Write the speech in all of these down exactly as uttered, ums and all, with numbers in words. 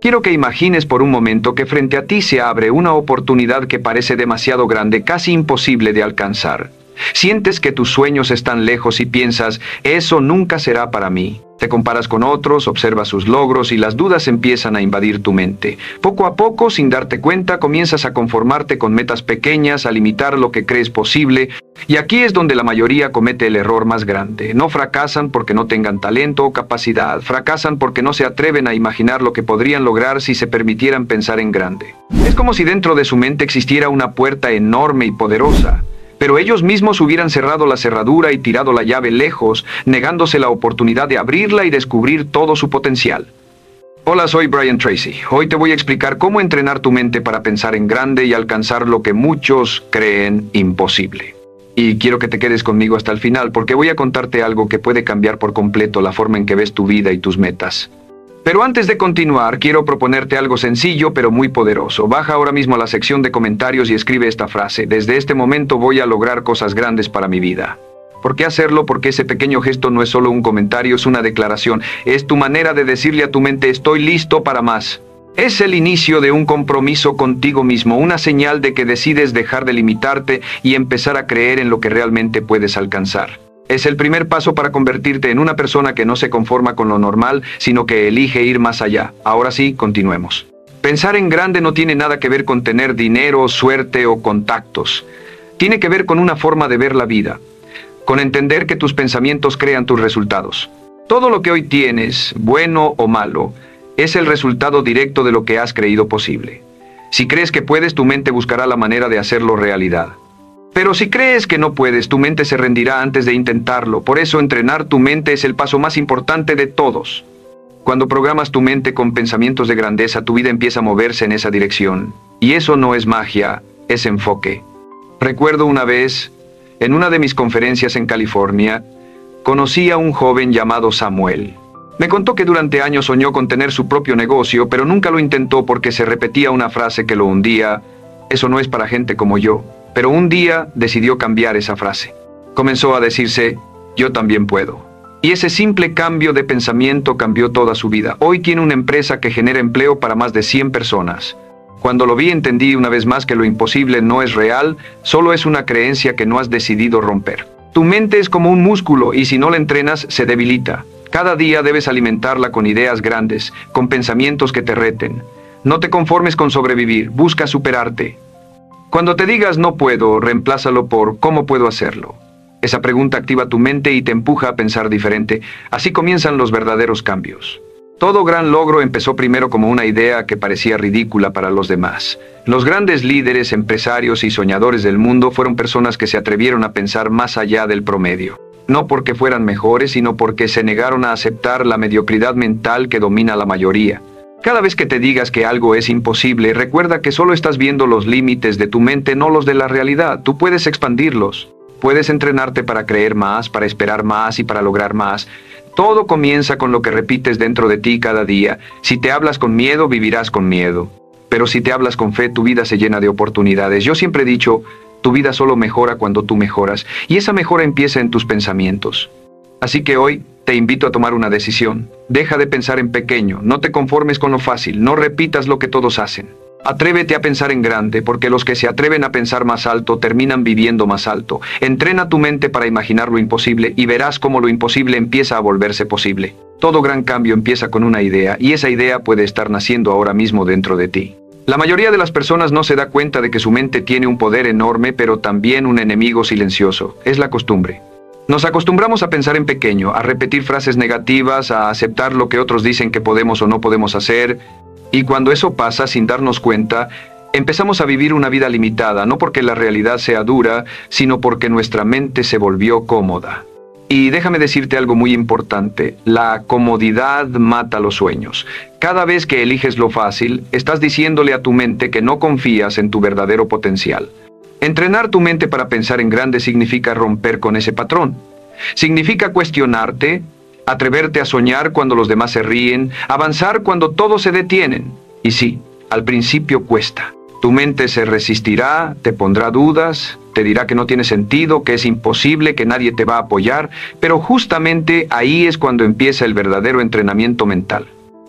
Quiero que imagines por un momento que frente a ti se abre una oportunidad que parece demasiado grande, casi imposible de alcanzar. Sientes que tus sueños están lejos y piensas, eso nunca será para mí. Te comparas con otros, observas sus logros y las dudas empiezan a invadir tu mente. Poco a poco, sin darte cuenta, comienzas a conformarte con metas pequeñas, a limitar lo que crees posible. Y aquí es donde la mayoría comete el error más grande. No fracasan porque no tengan talento o capacidad. Fracasan porque no se atreven a imaginar lo que podrían lograr si se permitieran pensar en grande. Es como si dentro de su mente existiera una puerta enorme y poderosa. Pero ellos mismos hubieran cerrado la cerradura y tirado la llave lejos, negándose la oportunidad de abrirla y descubrir todo su potencial. Hola, soy Brian Tracy. Hoy te voy a explicar cómo entrenar tu mente para pensar en grande y alcanzar lo que muchos creen imposible. Y quiero que te quedes conmigo hasta el final porque voy a contarte algo que puede cambiar por completo la forma en que ves tu vida y tus metas. Pero antes de continuar, quiero proponerte algo sencillo pero muy poderoso. Baja ahora mismo a la sección de comentarios y escribe esta frase: desde este momento voy a lograr cosas grandes para mi vida. ¿Por qué hacerlo? Porque ese pequeño gesto no es solo un comentario, es una declaración. Es tu manera de decirle a tu mente, estoy listo para más. Es el inicio de un compromiso contigo mismo, una señal de que decides dejar de limitarte y empezar a creer en lo que realmente puedes alcanzar. Es el primer paso para convertirte en una persona que no se conforma con lo normal, sino que elige ir más allá. Ahora sí, continuemos. Pensar en grande no tiene nada que ver con tener dinero, suerte o contactos. Tiene que ver con una forma de ver la vida, con entender que tus pensamientos crean tus resultados. Todo lo que hoy tienes, bueno o malo, es el resultado directo de lo que has creído posible. Si crees que puedes, tu mente buscará la manera de hacerlo realidad. Pero si crees que no puedes, tu mente se rendirá antes de intentarlo. Por eso entrenar tu mente es el paso más importante de todos. Cuando programas tu mente con pensamientos de grandeza, tu vida empieza a moverse en esa dirección. Y eso no es magia, es enfoque. Recuerdo una vez, en una de mis conferencias en California, conocí a un joven llamado Samuel. Me contó que durante años soñó con tener su propio negocio, pero nunca lo intentó porque se repetía una frase que lo hundía: eso no es para gente como yo. Pero un día decidió cambiar esa frase. Comenzó a decirse, yo también puedo. Y ese simple cambio de pensamiento cambió toda su vida. Hoy tiene una empresa que genera empleo para más de cien personas. Cuando lo vi, entendí una vez más que lo imposible no es real, solo es una creencia que no has decidido romper. Tu mente es como un músculo y si no la entrenas, se debilita. Cada día debes alimentarla con ideas grandes, con pensamientos que te reten. No te conformes con sobrevivir, busca superarte. Cuando te digas no puedo, reemplázalo por ¿cómo puedo hacerlo? Esa pregunta activa tu mente y te empuja a pensar diferente. Así comienzan los verdaderos cambios. Todo gran logro empezó primero como una idea que parecía ridícula para los demás. Los grandes líderes, empresarios y soñadores del mundo fueron personas que se atrevieron a pensar más allá del promedio. No porque fueran mejores, sino porque se negaron a aceptar la mediocridad mental que domina a la mayoría. Cada vez que te digas que algo es imposible, recuerda que solo estás viendo los límites de tu mente, no los de la realidad. Tú puedes expandirlos. Puedes entrenarte para creer más, para esperar más y para lograr más. Todo comienza con lo que repites dentro de ti cada día. Si te hablas con miedo, vivirás con miedo. Pero si te hablas con fe, tu vida se llena de oportunidades. Yo siempre he dicho, tu vida solo mejora cuando tú mejoras. Y esa mejora empieza en tus pensamientos. Así que hoy te invito a tomar una decisión. Deja de pensar en pequeño, no te conformes con lo fácil, no repitas lo que todos hacen. Atrévete a pensar en grande, porque los que se atreven a pensar más alto terminan viviendo más alto. Entrena tu mente para imaginar lo imposible y verás cómo lo imposible empieza a volverse posible. Todo gran cambio empieza con una idea, y esa idea puede estar naciendo ahora mismo dentro de ti. La mayoría de las personas no se da cuenta de que su mente tiene un poder enorme, pero también un enemigo silencioso. Es la costumbre. Nos acostumbramos a pensar en pequeño, a repetir frases negativas, a aceptar lo que otros dicen que podemos o no podemos hacer. Y cuando eso pasa, sin darnos cuenta, empezamos a vivir una vida limitada, no porque la realidad sea dura, sino porque nuestra mente se volvió cómoda. Y déjame decirte algo muy importante, la comodidad mata los sueños. Cada vez que eliges lo fácil, estás diciéndole a tu mente que no confías en tu verdadero potencial. Entrenar tu mente para pensar en grande significa romper con ese patrón. Significa cuestionarte, atreverte a soñar cuando los demás se ríen, avanzar cuando todos se detienen. Y sí, al principio cuesta. Tu mente se resistirá, te pondrá dudas, te dirá que no tiene sentido, que es imposible, que nadie te va a apoyar, pero justamente ahí es cuando empieza el verdadero entrenamiento mental.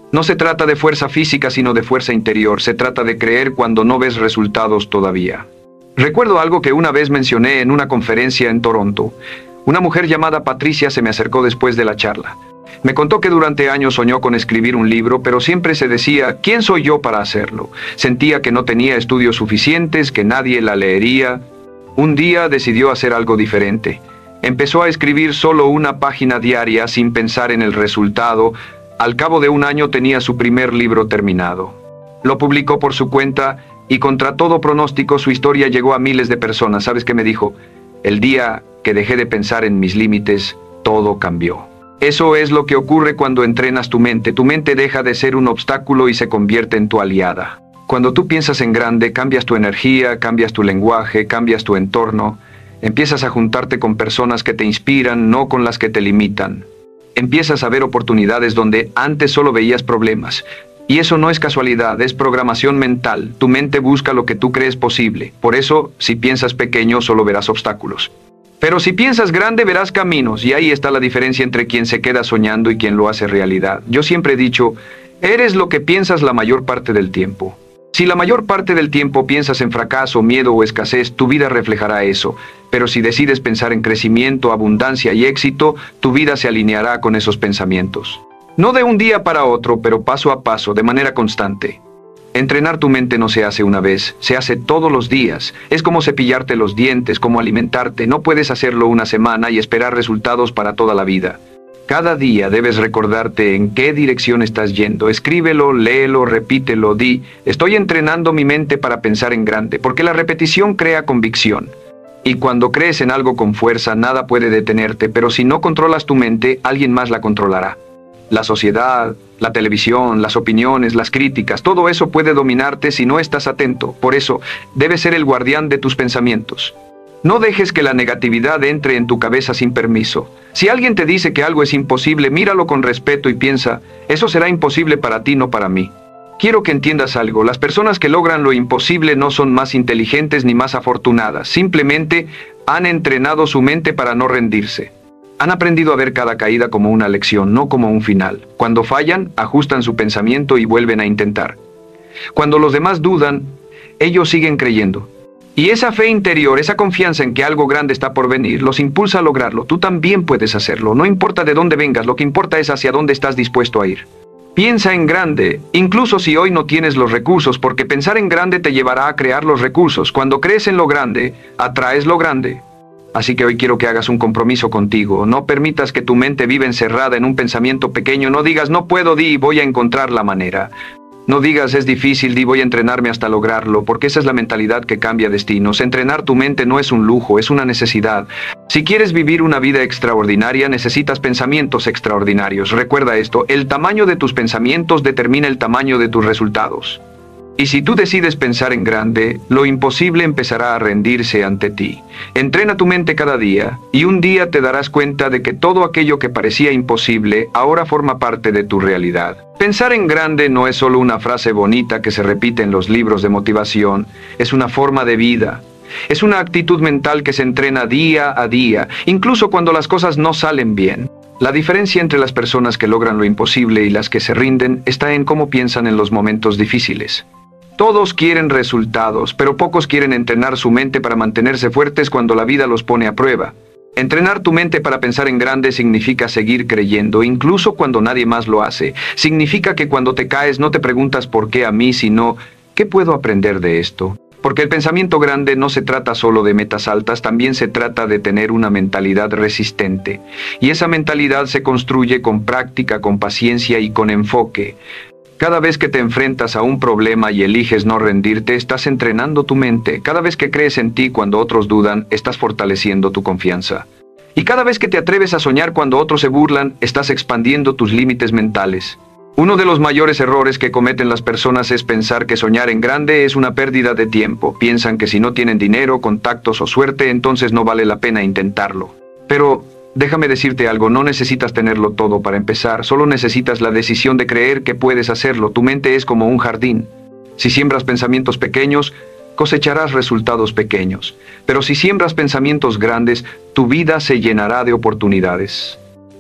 No se trata de fuerza física, sino de fuerza interior. Se trata de creer cuando no ves resultados todavía. Recuerdo algo que una vez mencioné en una conferencia en Toronto. Una mujer llamada Patricia se me acercó después de la charla. Me contó que durante años soñó con escribir un libro, pero siempre se decía, ¿quién soy yo para hacerlo? Sentía que no tenía estudios suficientes, que nadie la leería. Un día decidió hacer algo diferente. Empezó a escribir solo una página diaria sin pensar en el resultado. Al cabo de un año tenía su primer libro terminado. Lo publicó por su cuenta y contra todo pronóstico su historia llegó a miles de personas. ¿Sabes qué me dijo? El día que dejé de pensar en mis límites, todo cambió. Eso es lo que ocurre cuando entrenas tu mente. Tu mente deja de ser un obstáculo y se convierte en tu aliada. Cuando tú piensas en grande, cambias tu energía, cambias tu lenguaje, cambias tu entorno. Empiezas a juntarte con personas que te inspiran, no con las que te limitan. Empiezas a ver oportunidades donde antes solo veías problemas. Y eso no es casualidad, es programación mental. Tu mente busca lo que tú crees posible. Por eso, si piensas pequeño, solo verás obstáculos. Pero si piensas grande, verás caminos, y ahí está la diferencia entre quien se queda soñando y quien lo hace realidad. Yo siempre he dicho, eres lo que piensas la mayor parte del tiempo. Si la mayor parte del tiempo piensas en fracaso, miedo o escasez, tu vida reflejará eso. Pero si decides pensar en crecimiento, abundancia y éxito, tu vida se alineará con esos pensamientos. No de un día para otro, pero paso a paso, de manera constante. Entrenar tu mente no se hace una vez, se hace todos los días. Es como cepillarte los dientes, como alimentarte. No puedes hacerlo una semana y esperar resultados para toda la vida. Cada día debes recordarte en qué dirección estás yendo. Escríbelo, léelo, repítelo, di, estoy entrenando mi mente para pensar en grande, porque la repetición crea convicción. Y cuando crees en algo con fuerza, nada puede detenerte, pero si no controlas tu mente, alguien más la controlará. La sociedad, la televisión, las opiniones, las críticas, todo eso puede dominarte si no estás atento. Por eso, debes ser el guardián de tus pensamientos. No dejes que la negatividad entre en tu cabeza sin permiso. Si alguien te dice que algo es imposible, míralo con respeto y piensa, eso será imposible para ti, no para mí. Quiero que entiendas algo, las personas que logran lo imposible no son más inteligentes ni más afortunadas, simplemente han entrenado su mente para no rendirse. Han aprendido a ver cada caída como una lección, no como un final. Cuando fallan, ajustan su pensamiento y vuelven a intentar. Cuando los demás dudan, ellos siguen creyendo. Y esa fe interior, esa confianza en que algo grande está por venir, los impulsa a lograrlo. Tú también puedes hacerlo. No importa de dónde vengas, lo que importa es hacia dónde estás dispuesto a ir. Piensa en grande, incluso si hoy no tienes los recursos, porque pensar en grande te llevará a crear los recursos. Cuando crees en lo grande, atraes lo grande. Así que hoy quiero que hagas un compromiso contigo. No permitas que tu mente viva encerrada en un pensamiento pequeño. No digas, no puedo, di, voy a encontrar la manera. No digas, es difícil, di, voy a entrenarme hasta lograrlo, porque esa es la mentalidad que cambia destinos. Entrenar tu mente no es un lujo, es una necesidad. Si quieres vivir una vida extraordinaria, necesitas pensamientos extraordinarios. Recuerda esto, el tamaño de tus pensamientos determina el tamaño de tus resultados. Y si tú decides pensar en grande, lo imposible empezará a rendirse ante ti. Entrena tu mente cada día, y un día te darás cuenta de que todo aquello que parecía imposible ahora forma parte de tu realidad. Pensar en grande no es solo una frase bonita que se repite en los libros de motivación, es una forma de vida. Es una actitud mental que se entrena día a día, incluso cuando las cosas no salen bien. La diferencia entre las personas que logran lo imposible y las que se rinden está en cómo piensan en los momentos difíciles. Todos quieren resultados, pero pocos quieren entrenar su mente para mantenerse fuertes cuando la vida los pone a prueba. Entrenar tu mente para pensar en grande significa seguir creyendo, incluso cuando nadie más lo hace. Significa que cuando te caes no te preguntas por qué a mí, sino ¿qué puedo aprender de esto? Porque el pensamiento grande no se trata solo de metas altas, también se trata de tener una mentalidad resistente. Y esa mentalidad se construye con práctica, con paciencia y con enfoque. Cada vez que te enfrentas a un problema y eliges no rendirte, estás entrenando tu mente. Cada vez que crees en ti cuando otros dudan, estás fortaleciendo tu confianza. Y cada vez que te atreves a soñar cuando otros se burlan, estás expandiendo tus límites mentales. Uno de los mayores errores que cometen las personas es pensar que soñar en grande es una pérdida de tiempo. Piensan que si no tienen dinero, contactos o suerte, entonces no vale la pena intentarlo. Pero déjame decirte algo, no necesitas tenerlo todo para empezar, solo necesitas la decisión de creer que puedes hacerlo. Tu mente es como un jardín. Si siembras pensamientos pequeños, cosecharás resultados pequeños. Pero si siembras pensamientos grandes, tu vida se llenará de oportunidades.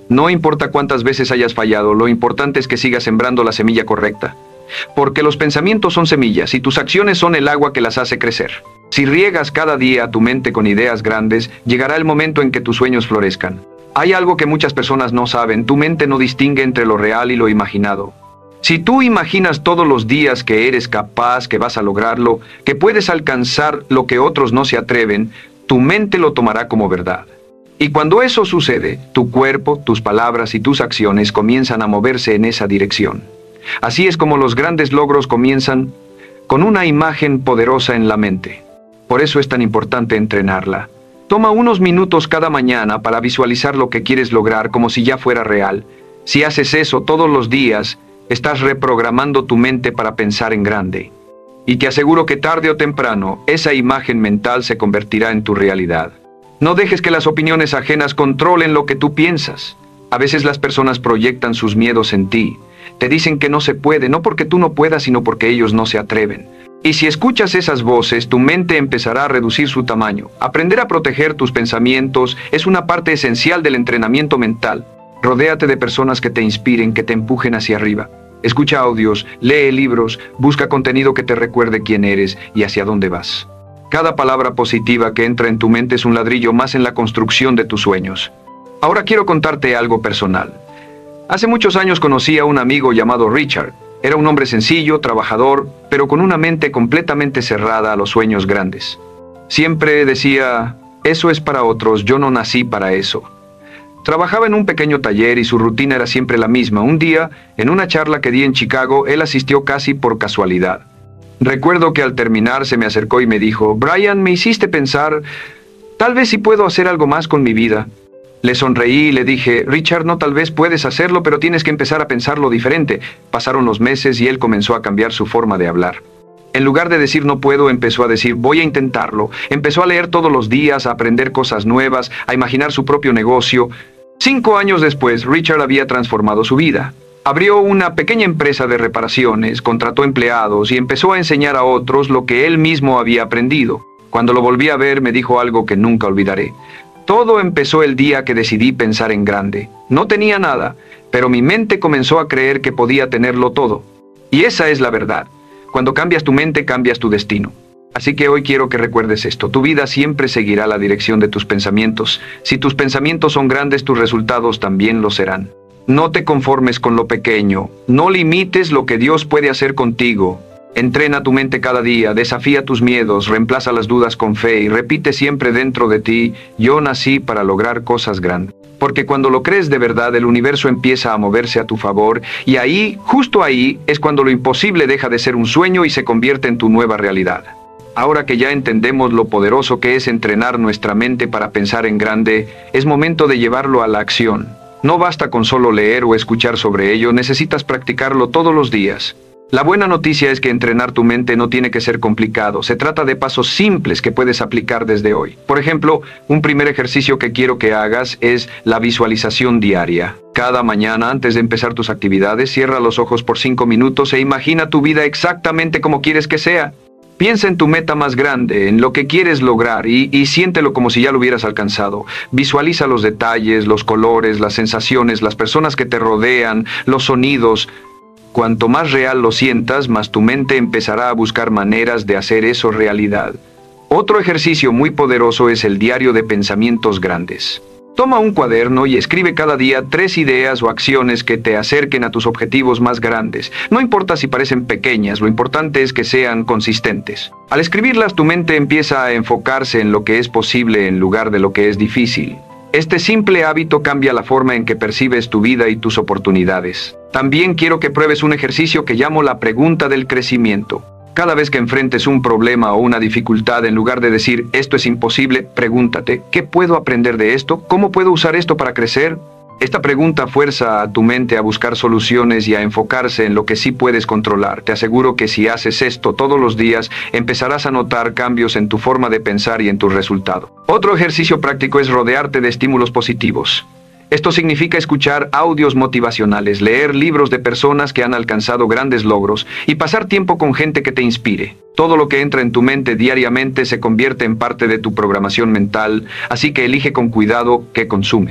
No importa cuántas veces hayas fallado, lo importante es que sigas sembrando la semilla correcta. Porque los pensamientos son semillas y tus acciones son el agua que las hace crecer. Si riegas cada día tu mente con ideas grandes, llegará el momento en que tus sueños florezcan. Hay algo que muchas personas no saben: tu mente no distingue entre lo real y lo imaginado. Si tú imaginas todos los días que eres capaz, que vas a lograrlo, que puedes alcanzar lo que otros no se atreven, tu mente lo tomará como verdad. Y cuando eso sucede, tu cuerpo, tus palabras y tus acciones comienzan a moverse en esa dirección. Así es como los grandes logros comienzan con una imagen poderosa en la mente. Por eso es tan importante entrenarla. Toma unos minutos cada mañana para visualizar lo que quieres lograr como si ya fuera real. Si haces eso todos los días, estás reprogramando tu mente para pensar en grande. Y te aseguro que tarde o temprano, esa imagen mental se convertirá en tu realidad. No dejes que las opiniones ajenas controlen lo que tú piensas. A veces las personas proyectan sus miedos en ti. Te dicen que no se puede, no porque tú no puedas, sino porque ellos no se atreven. Y si escuchas esas voces, tu mente empezará a reducir su tamaño. Aprender a proteger tus pensamientos es una parte esencial del entrenamiento mental. Rodéate de personas que te inspiren, que te empujen hacia arriba. Escucha audios, lee libros, busca contenido que te recuerde quién eres y hacia dónde vas. Cada palabra positiva que entra en tu mente es un ladrillo más en la construcción de tus sueños. Ahora quiero contarte algo personal. Hace muchos años conocí a un amigo llamado Richard. Era un hombre sencillo, trabajador, pero con una mente completamente cerrada a los sueños grandes. Siempre decía: eso es para otros, yo no nací para eso. Trabajaba en un pequeño taller y su rutina era siempre la misma. Un día, en una charla que di en Chicago, él asistió casi por casualidad. Recuerdo que al terminar se me acercó y me dijo: Brian, me hiciste pensar, tal vez sí puedo hacer algo más con mi vida. Le sonreí y le dije: Richard, no, tal vez puedes hacerlo, pero tienes que empezar a pensarlo diferente. Pasaron los meses y él comenzó a cambiar su forma de hablar. En lugar de decir no puedo, empezó a decir voy a intentarlo. Empezó a leer todos los días, a aprender cosas nuevas, a imaginar su propio negocio. Cinco años después, Richard había transformado su vida. Abrió una pequeña empresa de reparaciones, contrató empleados y empezó a enseñar a otros lo que él mismo había aprendido. Cuando lo volví a ver, me dijo algo que nunca olvidaré. Todo empezó el día que decidí pensar en grande. No tenía nada, pero mi mente comenzó a creer que podía tenerlo todo. Y esa es la verdad. Cuando cambias tu mente, cambias tu destino. Así que hoy quiero que recuerdes esto: tu vida siempre seguirá la dirección de tus pensamientos. Si tus pensamientos son grandes, tus resultados también lo serán. No te conformes con lo pequeño. No limites lo que Dios puede hacer contigo. Entrena tu mente cada día, desafía tus miedos, reemplaza las dudas con fe y repite siempre dentro de ti: yo nací para lograr cosas grandes. Porque cuando lo crees de verdad, el universo empieza a moverse a tu favor y ahí, justo ahí, es cuando lo imposible deja de ser un sueño y se convierte en tu nueva realidad. Ahora que ya entendemos lo poderoso que es entrenar nuestra mente para pensar en grande, es momento de llevarlo a la acción. No basta con solo leer o escuchar sobre ello, necesitas practicarlo todos los días. La buena noticia es que entrenar tu mente no tiene que ser complicado. Se trata de pasos simples que puedes aplicar desde hoy. Por ejemplo, un primer ejercicio que quiero que hagas es la visualización diaria. Cada mañana, antes de empezar tus actividades, cierra los ojos por cinco minutos e imagina tu vida exactamente como quieres que sea. Piensa en tu meta más grande, en lo que quieres lograr y, y siéntelo como si ya lo hubieras alcanzado. Visualiza los detalles, los colores, las sensaciones, las personas que te rodean, los sonidos. Cuanto más real lo sientas, más tu mente empezará a buscar maneras de hacer eso realidad. Otro ejercicio muy poderoso es el diario de pensamientos grandes. Toma un cuaderno y escribe cada día tres ideas o acciones que te acerquen a tus objetivos más grandes. No importa si parecen pequeñas, lo importante es que sean consistentes. Al escribirlas, tu mente empieza a enfocarse en lo que es posible en lugar de lo que es difícil. Este simple hábito cambia la forma en que percibes tu vida y tus oportunidades. También quiero que pruebes un ejercicio que llamo la pregunta del crecimiento. Cada vez que enfrentes un problema o una dificultad, en lugar de decir esto es imposible, pregúntate: ¿qué puedo aprender de esto? ¿Cómo puedo usar esto para crecer? Esta pregunta fuerza a tu mente a buscar soluciones y a enfocarse en lo que sí puedes controlar. Te aseguro que si haces esto todos los días, empezarás a notar cambios en tu forma de pensar y en tus resultados. Otro ejercicio práctico es rodearte de estímulos positivos. Esto significa escuchar audios motivacionales, leer libros de personas que han alcanzado grandes logros y pasar tiempo con gente que te inspire. Todo lo que entra en tu mente diariamente se convierte en parte de tu programación mental, así que elige con cuidado qué consumes.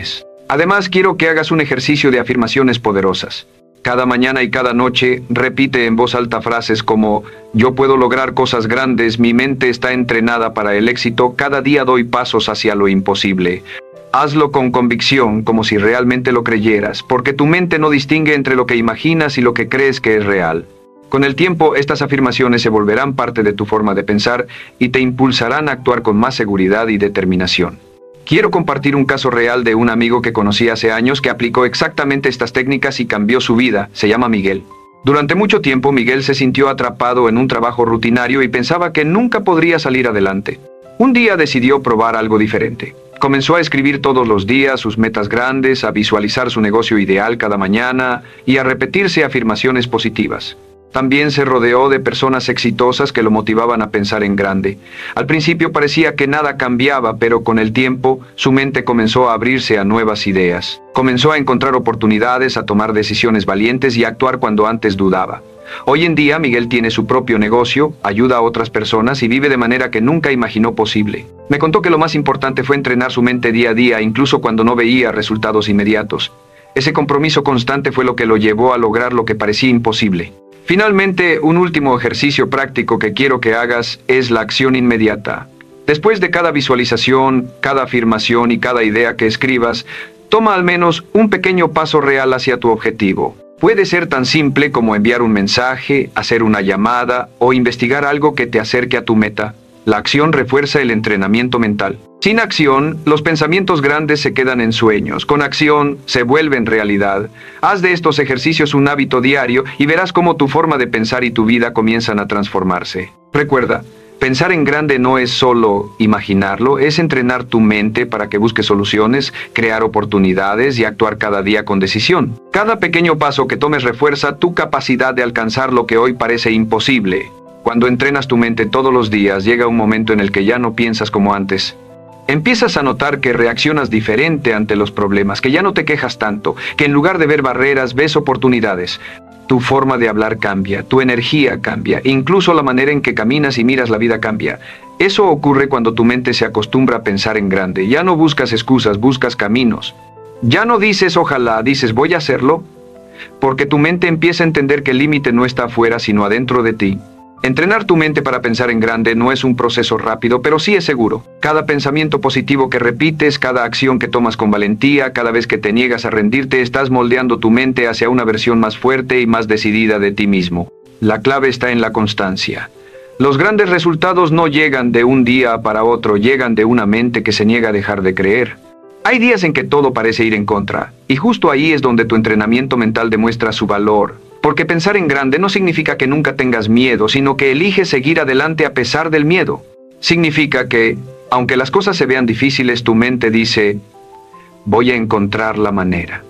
Además, quiero que hagas un ejercicio de afirmaciones poderosas. Cada mañana y cada noche repite en voz alta frases como: yo puedo lograr cosas grandes, mi mente está entrenada para el éxito, cada día doy pasos hacia lo imposible. Hazlo con convicción, como si realmente lo creyeras, porque tu mente no distingue entre lo que imaginas y lo que crees que es real. Con el tiempo, estas afirmaciones se volverán parte de tu forma de pensar y te impulsarán a actuar con más seguridad y determinación. Quiero compartir un caso real de un amigo que conocí hace años que aplicó exactamente estas técnicas y cambió su vida. Se llama Miguel. Durante mucho tiempo, Miguel se sintió atrapado en un trabajo rutinario y pensaba que nunca podría salir adelante. Un día decidió probar algo diferente. Comenzó a escribir todos los días sus metas grandes, a visualizar su negocio ideal cada mañana y a repetirse afirmaciones positivas. También se rodeó de personas exitosas que lo motivaban a pensar en grande. Al principio parecía que nada cambiaba, pero con el tiempo su mente comenzó a abrirse a nuevas ideas. Comenzó a encontrar oportunidades, a tomar decisiones valientes y a actuar cuando antes dudaba. Hoy en día Miguel tiene su propio negocio, ayuda a otras personas y vive de manera que nunca imaginó posible. Me contó que lo más importante fue entrenar su mente día a día, incluso cuando no veía resultados inmediatos. Ese compromiso constante fue lo que lo llevó a lograr lo que parecía imposible. Finalmente, un último ejercicio práctico que quiero que hagas es la acción inmediata. Después de cada visualización, cada afirmación y cada idea que escribas, toma al menos un pequeño paso real hacia tu objetivo. Puede ser tan simple como enviar un mensaje, hacer una llamada o investigar algo que te acerque a tu meta. La acción refuerza el entrenamiento mental. Sin acción, los pensamientos grandes se quedan en sueños. Con acción, se vuelven realidad. Haz de estos ejercicios un hábito diario y verás cómo tu forma de pensar y tu vida comienzan a transformarse. Recuerda, pensar en grande no es solo imaginarlo, es entrenar tu mente para que busque soluciones, crear oportunidades y actuar cada día con decisión. Cada pequeño paso que tomes refuerza tu capacidad de alcanzar lo que hoy parece imposible. Cuando entrenas tu mente todos los días, llega un momento en el que ya no piensas como antes. Empiezas a notar que reaccionas diferente ante los problemas, que ya no te quejas tanto, que en lugar de ver barreras, ves oportunidades. Tu forma de hablar cambia, tu energía cambia, incluso la manera en que caminas y miras la vida cambia. Eso ocurre cuando tu mente se acostumbra a pensar en grande. Ya no buscas excusas, buscas caminos. Ya no dices ojalá, dices voy a hacerlo, porque tu mente empieza a entender que el límite no está afuera, sino adentro de ti. Entrenar tu mente para pensar en grande no es un proceso rápido, pero sí es seguro. Cada pensamiento positivo que repites, cada acción que tomas con valentía, cada vez que te niegas a rendirte, estás moldeando tu mente hacia una versión más fuerte y más decidida de ti mismo. La clave está en la constancia. Los grandes resultados no llegan de un día para otro, llegan de una mente que se niega a dejar de creer. Hay días en que todo parece ir en contra, y justo ahí es donde tu entrenamiento mental demuestra su valor. Porque pensar en grande no significa que nunca tengas miedo, sino que eliges seguir adelante a pesar del miedo. Significa que, aunque las cosas se vean difíciles, tu mente dice, voy a encontrar la manera.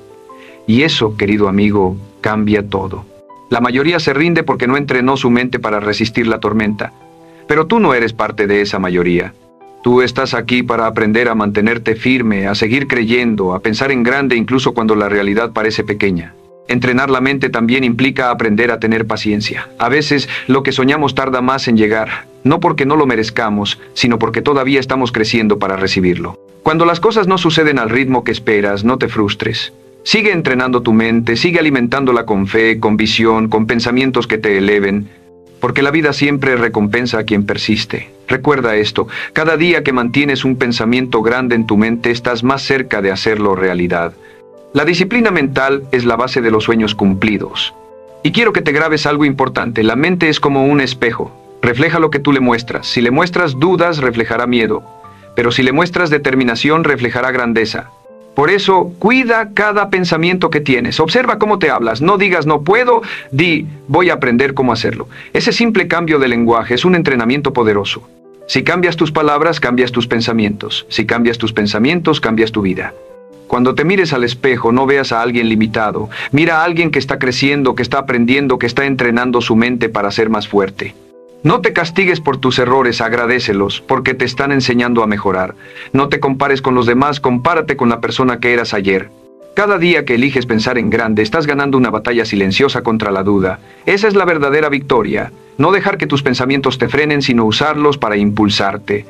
Y eso, querido amigo, cambia todo. La mayoría se rinde porque no entrenó su mente para resistir la tormenta. Pero tú no eres parte de esa mayoría. Tú estás aquí para aprender a mantenerte firme, a seguir creyendo, a pensar en grande incluso cuando la realidad parece pequeña. Entrenar la mente también implica aprender a tener paciencia. A veces, lo que soñamos tarda más en llegar, no porque no lo merezcamos, sino porque todavía estamos creciendo para recibirlo. Cuando las cosas no suceden al ritmo que esperas, no te frustres. Sigue entrenando tu mente, sigue alimentándola con fe, con visión, con pensamientos que te eleven, porque la vida siempre recompensa a quien persiste. Recuerda esto, cada día que mantienes un pensamiento grande en tu mente, estás más cerca de hacerlo realidad. La disciplina mental es la base de los sueños cumplidos. Y quiero que te grabes algo importante. La mente es como un espejo. Refleja lo que tú le muestras. Si le muestras dudas, reflejará miedo. Pero si le muestras determinación, reflejará grandeza. Por eso, cuida cada pensamiento que tienes. Observa cómo te hablas. No digas no puedo, di voy a aprender cómo hacerlo. Ese simple cambio de lenguaje es un entrenamiento poderoso. Si cambias tus palabras, cambias tus pensamientos. Si cambias tus pensamientos, cambias tu vida. Cuando te mires al espejo, no veas a alguien limitado. Mira a alguien que está creciendo, que está aprendiendo, que está entrenando su mente para ser más fuerte. No te castigues por tus errores, agradécelos, porque te están enseñando a mejorar. No te compares con los demás, compárate con la persona que eras ayer. Cada día que eliges pensar en grande, estás ganando una batalla silenciosa contra la duda. Esa es la verdadera victoria. No dejar que tus pensamientos te frenen, sino usarlos para impulsarte.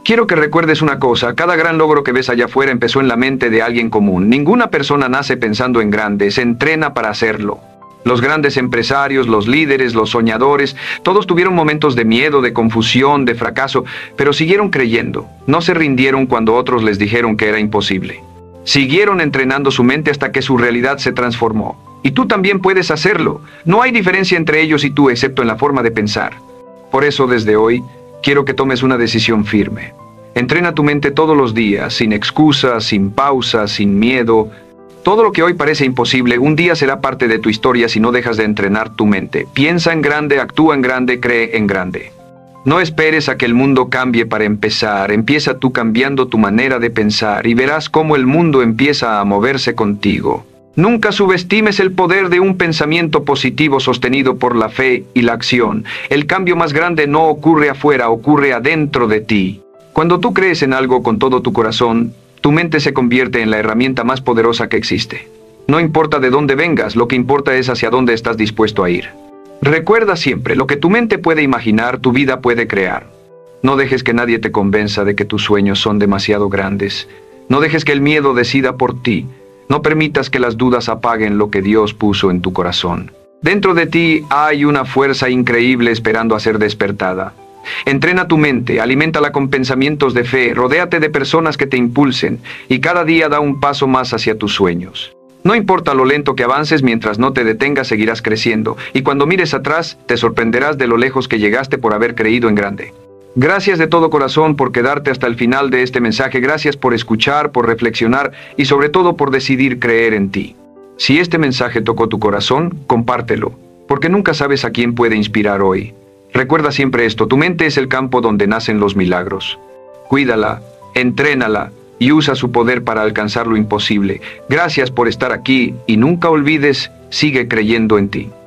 Quiero que recuerdes una cosa, cada gran logro que ves allá afuera empezó en la mente de alguien común. Ninguna persona nace pensando en grande, se entrena para hacerlo. Los grandes empresarios, los líderes, los soñadores, todos tuvieron momentos de miedo, de confusión, de fracaso, pero siguieron creyendo. No se rindieron cuando otros les dijeron que era imposible. Siguieron entrenando su mente hasta que su realidad se transformó. Y tú también puedes hacerlo. No hay diferencia entre ellos y tú, excepto en la forma de pensar. Por eso, desde hoy, quiero que tomes una decisión firme. Entrena tu mente todos los días, sin excusas, sin pausas, sin miedo. Todo lo que hoy parece imposible, un día será parte de tu historia si no dejas de entrenar tu mente. Piensa en grande, actúa en grande, cree en grande. No esperes a que el mundo cambie para empezar. Empieza tú cambiando tu manera de pensar y verás cómo el mundo empieza a moverse contigo. Nunca subestimes el poder de un pensamiento positivo sostenido por la fe y la acción. El cambio más grande no ocurre afuera, ocurre adentro de ti. Cuando tú crees en algo con todo tu corazón, tu mente se convierte en la herramienta más poderosa que existe. No importa de dónde vengas, lo que importa es hacia dónde estás dispuesto a ir. Recuerda siempre, lo que tu mente puede imaginar, tu vida puede crear. No dejes que nadie te convenza de que tus sueños son demasiado grandes. No dejes que el miedo decida por ti. No permitas que las dudas apaguen lo que Dios puso en tu corazón. Dentro de ti hay una fuerza increíble esperando a ser despertada. Entrena tu mente, aliméntala con pensamientos de fe, rodéate de personas que te impulsen y cada día da un paso más hacia tus sueños. No importa lo lento que avances, mientras no te detengas seguirás creciendo y cuando mires atrás te sorprenderás de lo lejos que llegaste por haber creído en grande. Gracias de todo corazón por quedarte hasta el final de este mensaje, gracias por escuchar, por reflexionar y sobre todo por decidir creer en ti. Si este mensaje tocó tu corazón, compártelo, porque nunca sabes a quién puede inspirar hoy. Recuerda siempre esto, tu mente es el campo donde nacen los milagros. Cuídala, entrénala y usa su poder para alcanzar lo imposible. Gracias por estar aquí y nunca olvides, sigue creyendo en ti.